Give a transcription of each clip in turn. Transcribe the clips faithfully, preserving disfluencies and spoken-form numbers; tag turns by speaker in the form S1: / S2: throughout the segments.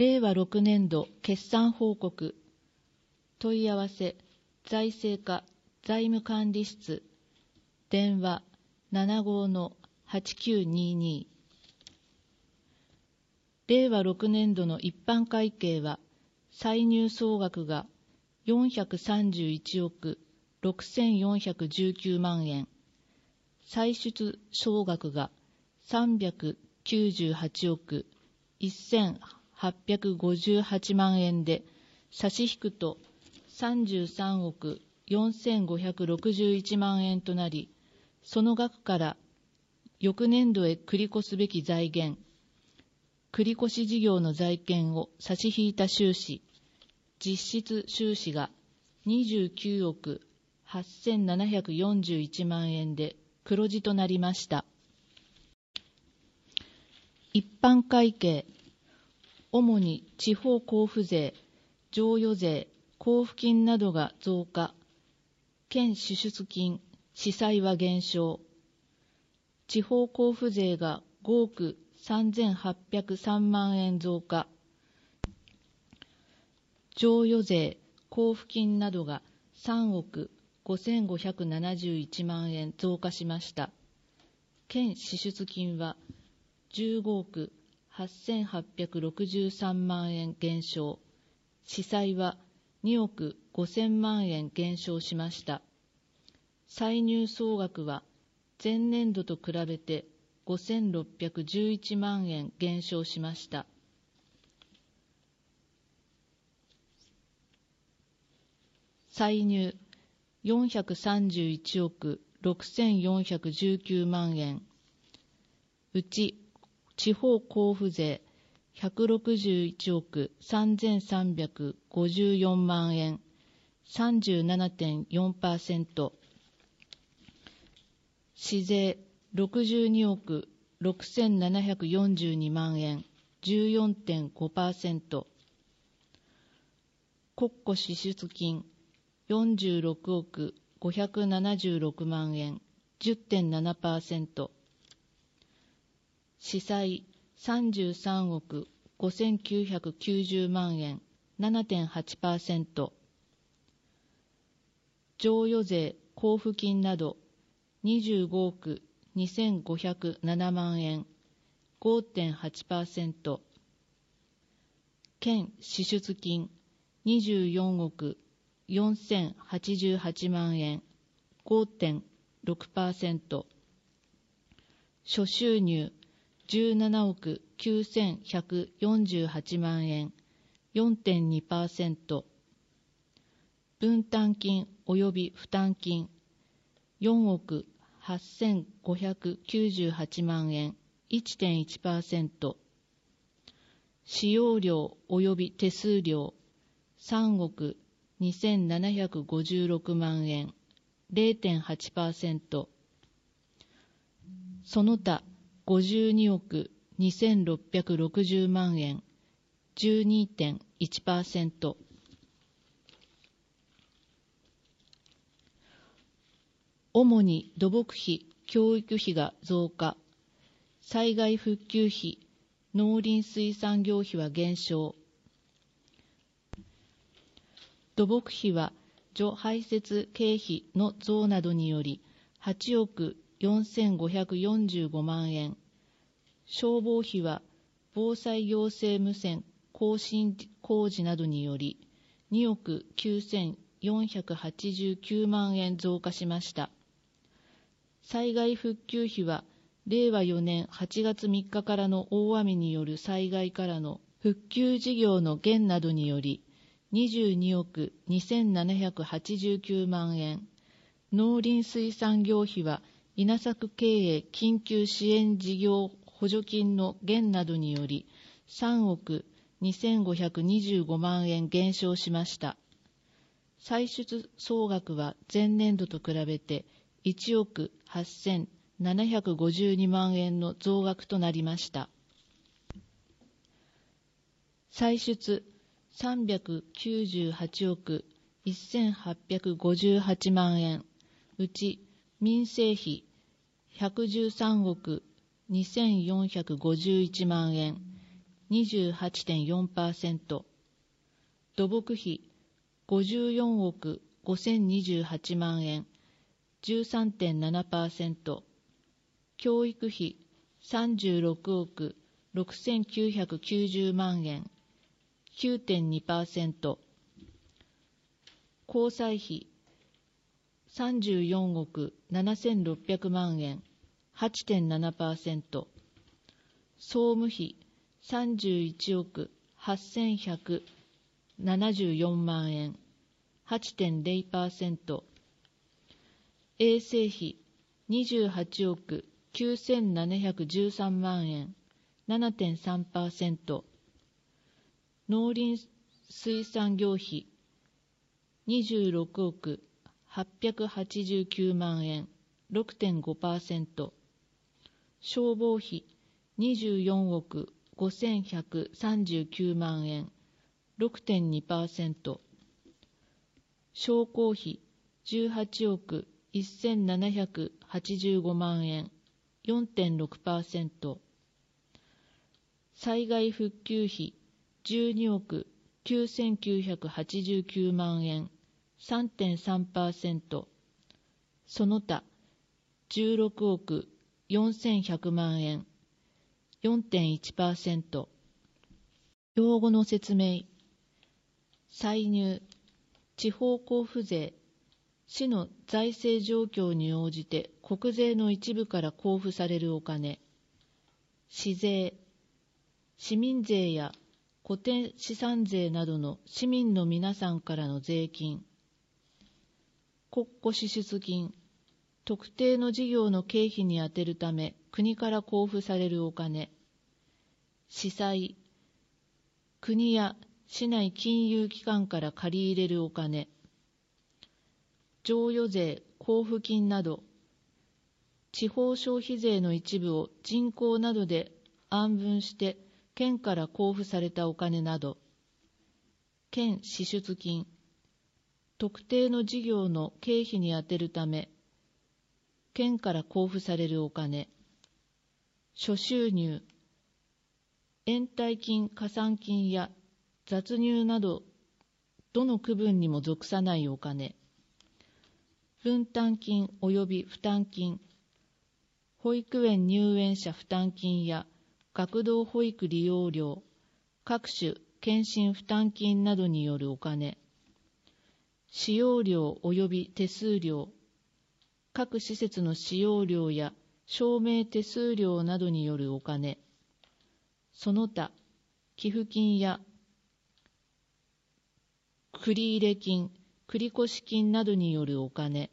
S1: れいわろくねん度決算報告。問い合わせ、財政課財務管理室、電話 ななご の はちきゅうにに。れいわろくねん度の一般会計は、歳入総額がよんひゃくさんじゅういちおくろくせんよんひゃくじゅうきゅうまんえん、歳出総額がさんびゃくきゅうじゅうはちおくせんはっぴゃくごじゅうはちまんえんで、差し引くとさんじゅうさんおくよんせんごひゃくろくじゅういちまんえんとなり、その額から翌年度へ繰り越すべき財源、繰越事業の財源を差し引いた収支、実質収支がにじゅうきゅうおくはっせんななひゃくよんじゅういちまんえんで黒字となりました。一般会計、主に地方交付税、贈与税、交付金などが増加、県支出金、司債は減少。地方交付税がごおくさんぜんはっぴゃくさんまんえん増加。贈与税、交付金などがさんおくごせんごひゃくななじゅういちまんえん増加しました。県支出金はじゅうごおくはっせんはっぴゃくろくじゅうさんまんえん減少。司債はにおくごせんまんえん減少しました。歳入総額は前年度と比べてごせんろっぴゃくじゅういちまんえん減少しました。歳入よんひゃくさんじゅういちおくろくせんよんひゃくじゅうきゅうまんえん、うち地方交付税ひゃくろくじゅういちおくさんぜんさんびゃくごじゅうよんまんえん、さんじゅうななてんよんパーセント、市税ろくじゅうにおくろくせんななひゃくよんじゅうにまんえん、じゅうよんてんごパーセント、国庫支出金よんじゅうろくおくごひゃくななじゅうろくまんえん、じゅってんななパーセント、司債さんじゅうさんおくごせんきゅうひゃくきゅうじゅうまんえん、ななてんはちパーセント、贈与税、交付金などにじゅうごおくにせんごひゃくななまんえん、ごてんはちパーセント、県支出金にじゅうよんおくよんせんはちじゅうはちまんえん、ごてんろくパーセント、諸収入じゅうななおくきゅうせんひゃくよんじゅうはちまんえん、よんてんにパーセント、分担金及び負担金よんおくはっせんごひゃくきゅうじゅうはちまんえん、いってんいちパーセント、使用料及び手数料さんおくにせんななひゃくごじゅうろくまんえん、れいてんはちパーセント、その他ごじゅうにおくにせんろっぴゃくろくじゅうまんえん、じゅうにてんいちパーセント。主に土木費、教育費が増加、災害復旧費、農林水産業費は減少。土木費は除排泄経費の増などによりはちおくよんせんごひゃくよんじゅうごまんえん、消防費は防災行政無線更新工事などによりにおくきゅうせんよんひゃくはちじゅうきゅうまんえん増加しました。災害復旧費はれいわよねんはちがつみっかからの大雨による災害からの復旧事業の減などによりにじゅうにおくにせんななひゃくはちじゅうきゅうまんえん、農林水産業費は稲作経営緊急支援事業補助金の減などによりさんおくにせんごひゃくにじゅうごまんえん減少しました。歳出総額は前年度と比べていちおくはっせんななひゃくごじゅうにまんえんの増額となりました。歳出さんびゃくきゅうじゅうはちおくせんはっぴゃくごじゅうはちまんえん、うち民生費ひゃくじゅうさんおくにせんよんひゃくごじゅういちまんえん、 にじゅうはちてんよんパーセント、土木費ごじゅうよんおくごせんにじゅうはちまんえん じゅうさんてんななパーセント、教育費さんじゅうろくおくろくせんきゅうひゃくきゅうじゅうまんえん きゅうてんにパーセント、交際費さんじゅうよんおくななせんろっぴゃくまんえん はちてんななパーセント、総務費さんじゅういちおくはっせんひゃくななじゅうよんまんえん はちてんぜろパーセント、衛生費にじゅうはちおくきゅうせんななひゃくじゅうさんまんえん ななてんさんパーセント、農林水産業費にじゅうろくおくはっぴゃくはちじゅうきゅうまんえん ろくてんごパーセント、消防費にじゅうよんおくごせんひゃくさんじゅうきゅうまんえん ろくてんにパーセント、商工費じゅうはちおくせんななひゃくはちじゅうごまんえん よんてんろくパーセント、災害復旧費じゅうにおくきゅうせんきゅうひゃくはちじゅうきゅうまんえん さんてんさんパーセント、その他じゅうろくおくよんせんひゃくまんえん よんてんいちパーセント、用語の説明。歳入、地方交付税、市の財政状況に応じて国税の一部から交付されるお金。市税、市民税や固定資産税などの市民の皆さんからの税金。国庫支出金、特定の事業の経費に充てるため国から交付されるお金。市債、国や市内金融機関から借り入れるお金。譲与税、交付金など、地方消費税の一部を人口などで案分して県から交付されたお金など。県支出金、特定の事業の経費に充てるため県から交付されるお金。諸収入、延滞金、加算金や雑入などどの区分にも属さないお金。分担金及び負担金、保育園入園者負担金や学童保育利用料、各種健診負担金などによるお金。使用料及び手数料、各施設の使用料や証明手数料などによるお金。その他、寄付金や繰入金、繰越金などによるお金。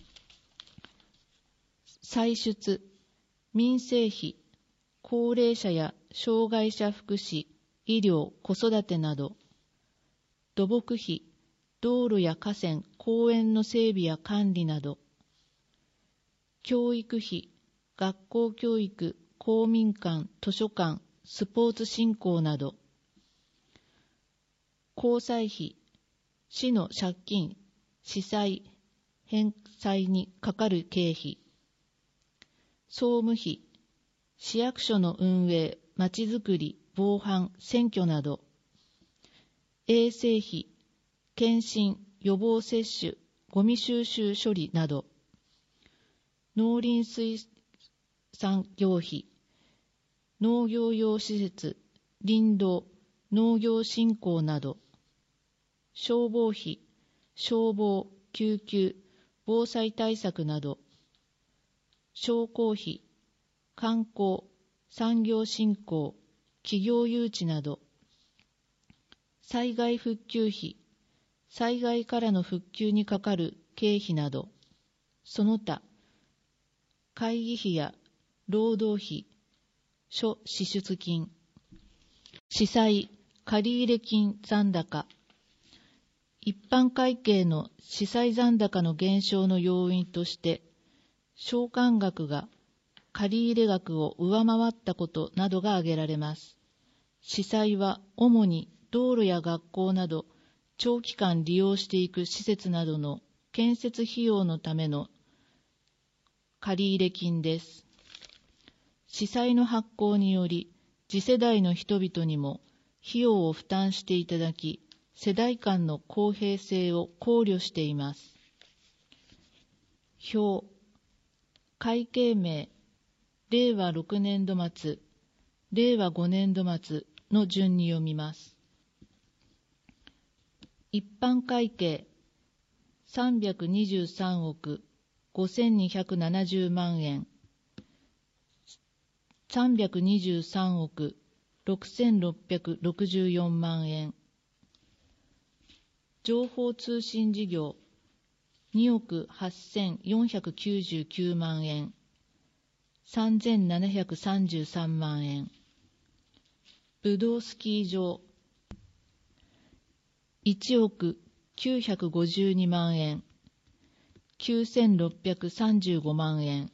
S1: 歳出、民生費、高齢者や障害者福祉、医療、子育てなど。土木費、道路や河川、公園の整備や管理など。教育費、学校教育、公民館、図書館、スポーツ振興など。公債費、市の借金、市債、返済にかかる経費。総務費、市役所の運営、まちづくり、防犯、選挙など。衛生費、検診、予防接種、ゴミ収集処理など。農林水産業費、農業用施設、林道、農業振興など。消防費、消防、救急、防災対策など。商工費、観光、産業振興、企業誘致など。災害復旧費、災害からの復旧にかかる経費など。その他、会議費や労働費、諸支出金。市債、借入金残高。一般会計の市債残高の減少の要因として、償還額が借入額を上回ったことなどが挙げられます。市債は主に道路や学校など長期間利用していく施設などの建設費用のための借入金です。市債の発行により次世代の人々にも費用を負担していただき、世代間の公平性を考慮しています。表、会計名、れいわろくねんど末、れいわごねんど末の順に読みます。一般会計さんびゃくにじゅうさんおくごせんにひゃくななじゅうまんえん、さんびゃくにじゅうさんおくろくせんろっぴゃくろくじゅうよんまんえん、情報通信事業におくはっせんよんひゃくきゅうじゅうきゅうまんえん、さんぜんななひゃくさんじゅうさんまんえん、ぶどうスキー場いちおくきゅうひゃくごじゅうにまんえん、きゅうせんろっぴゃくさんじゅうごまんえん、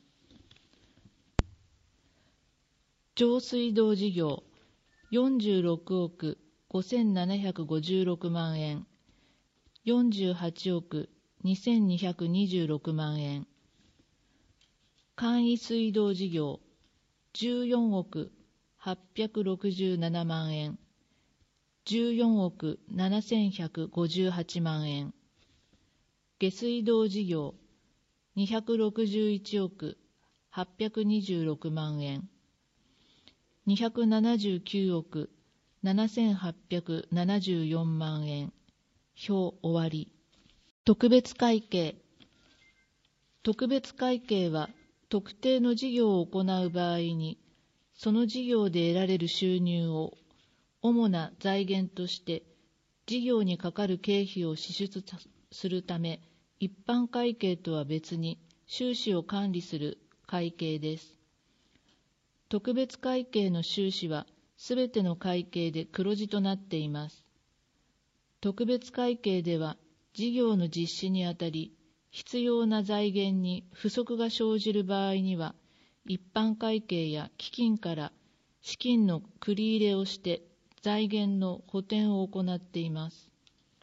S1: 上水道事業よんじゅうろくおくごせんななひゃくごじゅうろくまんえん、よんじゅうはちおくにせんにひゃくにじゅうろくまんえん、簡易水道事業じゅうよんおくはっぴゃくろくじゅうななまんえん、じゅうよんおくななせんひゃくごじゅうはちまんえん、下水道事業にひゃくろくじゅういちおくはっぴゃくにじゅうろくまんえん、にひゃくななじゅうきゅうおくななせんはっぴゃくななじゅうよんまんえん、表終わり。特別会計。特別会計は特定の事業を行う場合に、その事業で得られる収入を主な財源として事業にかかる経費を支出するため、一般会計とは別に収支を管理する会計です。特別会計の収支はすべての会計で黒字となっています。特別会計では事業の実施にあたり必要な財源に不足が生じる場合には、一般会計や基金から資金の繰り入れをして財源の補填を行っています。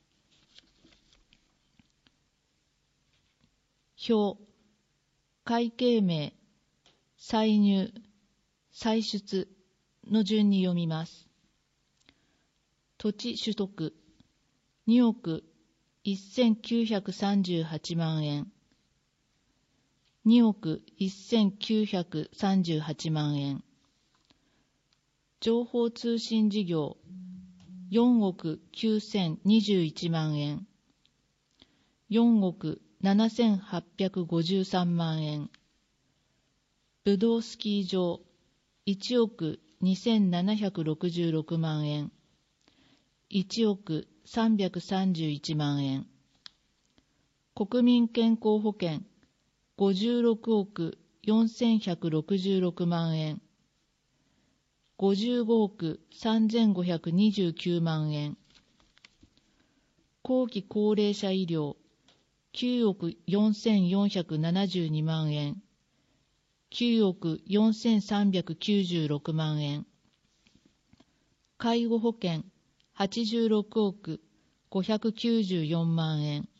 S1: 表、会計名、歳入、歳出の順に読みます。土地取得におくせんきゅうひゃくさんじゅうはちまんえん、におくせんきゅうひゃくさんじゅうはちまんえん、情報通信事業よんおくきゅうせんにじゅういちまんえん、よんおくななせんはっぴゃくごじゅうさんまんえん、ぶどうスキー場いちおくにせんななひゃくろくじゅうろくまんえん、いちおくさんびゃくさんじゅういちまんえん、国民健康保険ごじゅうろくおくよんせんひゃくろくじゅうろくまんえん、ごじゅうごおくさんぜんごひゃくにじゅうきゅうまんえん、後期高齢者医療きゅうおくよんせんよんひゃくななじゅうにまんえん、きゅうおくよんせんさんびゃくきゅうじゅうろくまんえん、介護保険はちじゅうろくおくごひゃくきゅうじゅうよんまんえん、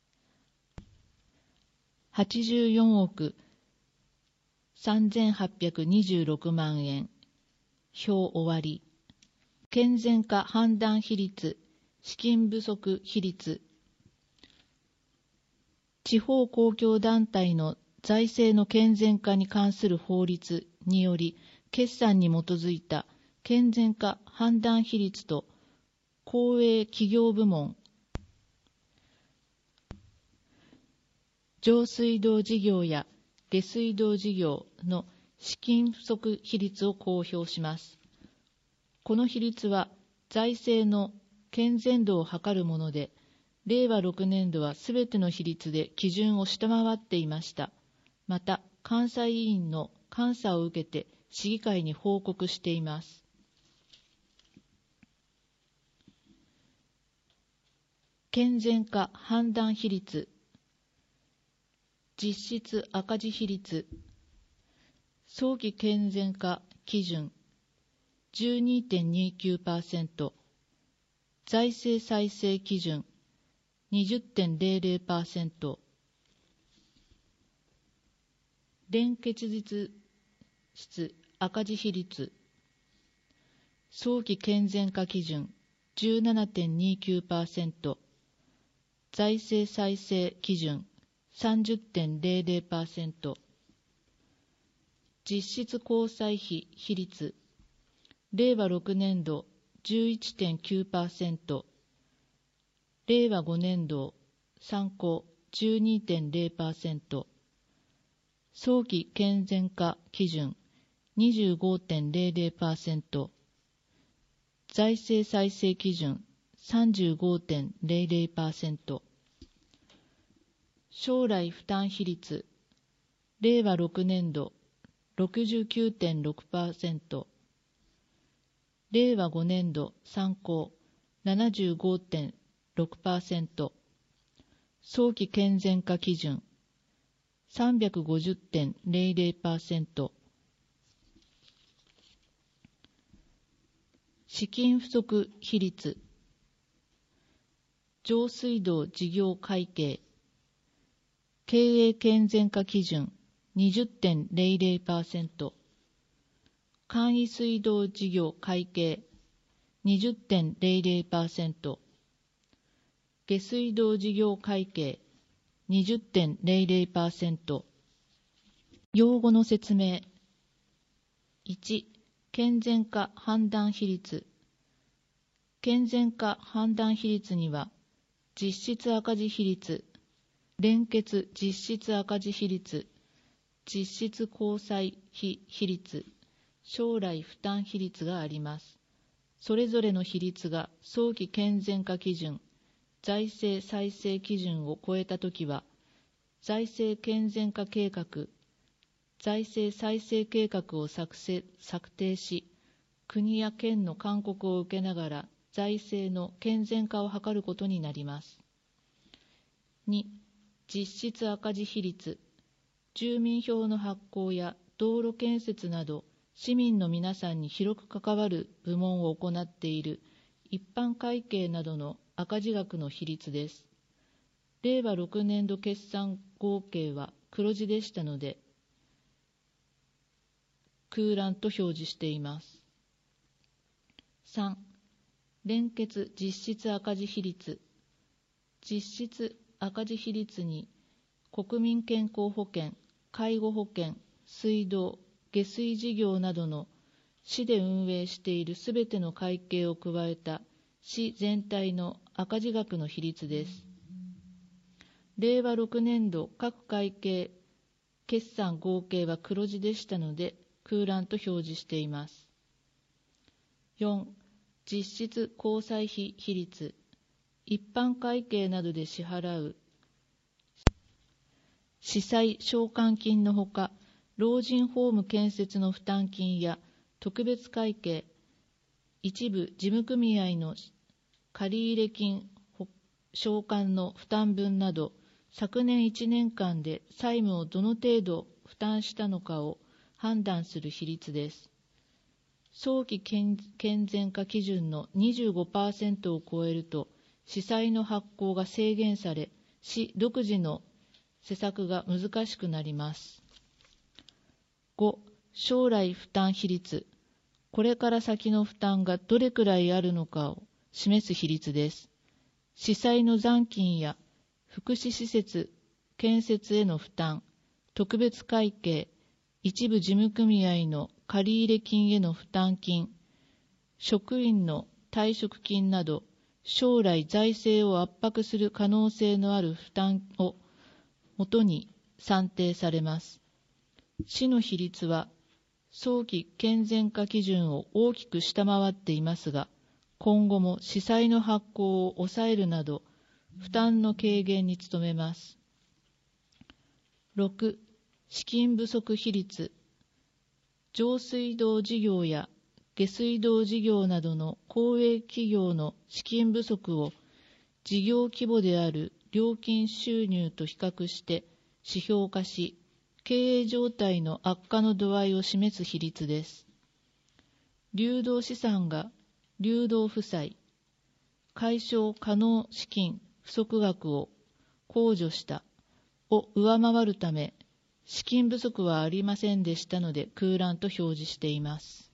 S1: はちじゅうよんおくさんぜんはっぴゃくにじゅうろくまんえん、表終わり。健全化判断比率、資金不足比率。地方公共団体の財政の健全化に関する法律により、決算に基づいた健全化判断比率と公営企業部門、上水道事業や下水道事業の資金不足比率を公表します。この比率は財政の健全度を測るもので、れいわろくねんどはすべての比率で基準を下回っていました。また、監査委員の監査を受けて市議会に報告しています。健全化判断比率、実質赤字比率、早期健全化基準 じゅうにてんにきゅうパーセント、財政再生基準 にじゅってんぜろぜろパーセント、連結実質赤字比率早期健全化基準 じゅうななてんにきゅうパーセント、財政再生基準 さんじゅってんゼロゼロパーセント、実質交際費比率令和ろくねん度 じゅういってんきゅうパーセント、令和ごねん度参考 じゅうにてんゼロパーセント、早期健全化基準 にじゅうごてんゼロゼロパーセント、財政再生基準 さんじゅうごてんゼロゼロパーセント、将来負担比率令和ろくねん度 ろくじゅうきゅうてんろくパーセント、令和ごねん度参考 ななじゅうごてんろくパーセント、早期健全化基準 さんびゃくごじゅってんゼロゼロパーセント、資金不足比率上水道事業会計経営健全化基準 にじゅってんゼロゼロパーセント、簡易水道事業会計 にじゅってんゼロゼロパーセント、下水道事業会計 にじゅってんゼロゼロパーセント。用語の説明。いち、健全化判断比率。健全化判断比率には、実質赤字比率、連結実質赤字比率、実質交際費比率、将来負担比率があります。それぞれの比率が早期健全化基準、財政再生基準を超えたときは、財政健全化計画、財政再生計画を作成策定し、国や県の勧告を受けながら財政の健全化を図ることになります。に、実質赤字比率、住民票の発行や道路建設など、市民の皆さんに広く関わる部門を行っている一般会計などの赤字額の比率です。令和ろくねん度決算合計は黒字でしたので、空欄と表示しています。さん、連結実質赤字比率。実質赤字比率に国民健康保険、介護保険、水道、下水事業などの市で運営しているすべての会計を加えた市全体の赤字額の比率です。令和ろくねん度各会計決算合計は黒字でしたので空欄と表示しています。よん、実質交際費比率。一般会計などで支払う司祭償還金のほか、老人ホーム建設の負担金や特別会計、一部事務組合の借入金償還の負担分など、昨年いちねんかんで債務をどの程度負担したのかを判断する比率です。早期健全化基準の にじゅうごパーセント を超えると、司祭の発行が制限され、市独自の施策が難しくなります。ご、将来負担比率。これから先の負担がどれくらいあるのかを示す比率です。司祭の残金や福祉施設建設への負担、特別会計、一部事務組合の借入金への負担金、職員の退職金など、将来財政を圧迫する可能性のある負担をもとに算定されます。市の比率は早期健全化基準を大きく下回っていますが、今後も司祭の発行を抑えるなど、負担の軽減に努めます。ろく、資金不足比率。上水道事業や下水道事業などの公営企業の資金不足を事業規模である料金収入と比較して指標化し、経営状態の悪化の度合いを示す比率です。流動資産が流動負債、解消可能資金不足額を控除したを上回るため、資金不足はありませんでしたので空欄と表示しています。